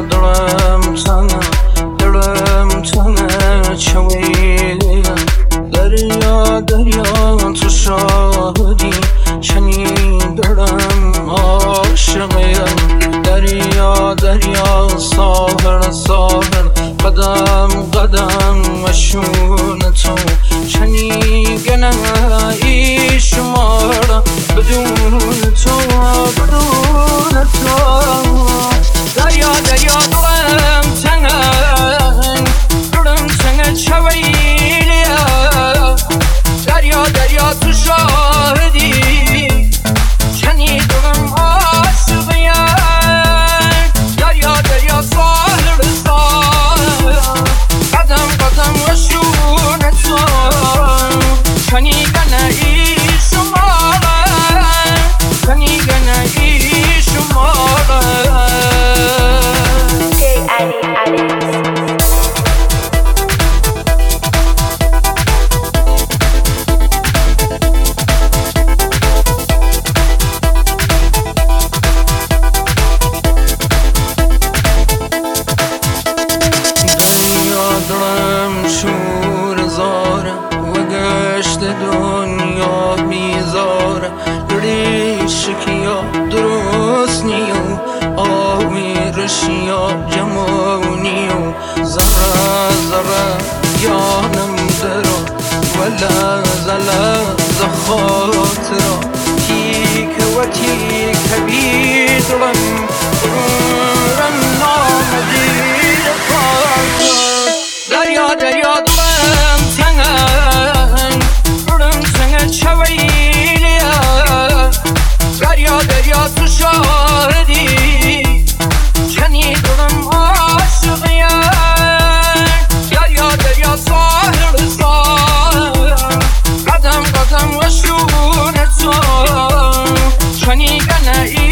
دلم تنه چویلی دریا تو شاهدی شنیدم عاشقیم دریا ساحل قدم وشون تو شنیدن ای شمار بدون تو دریا دلم تنه چویلی دریا تو شاهدی شنیدم عاشقیم دریا ساحل قدم وشون تو شنیدن ای شمار دلم شور زاره و گشت دنیا بیزاره ریشکیا درست نیو آمیرشیا جمعونیو زره یانم درو ولا زل خاطرا تیک و تیک بیدرم دریا دلم تنه چویلی دریا تو شاهدی شنیدم عاشقیم دریا ساحل قدم وشون تو شنیدن ای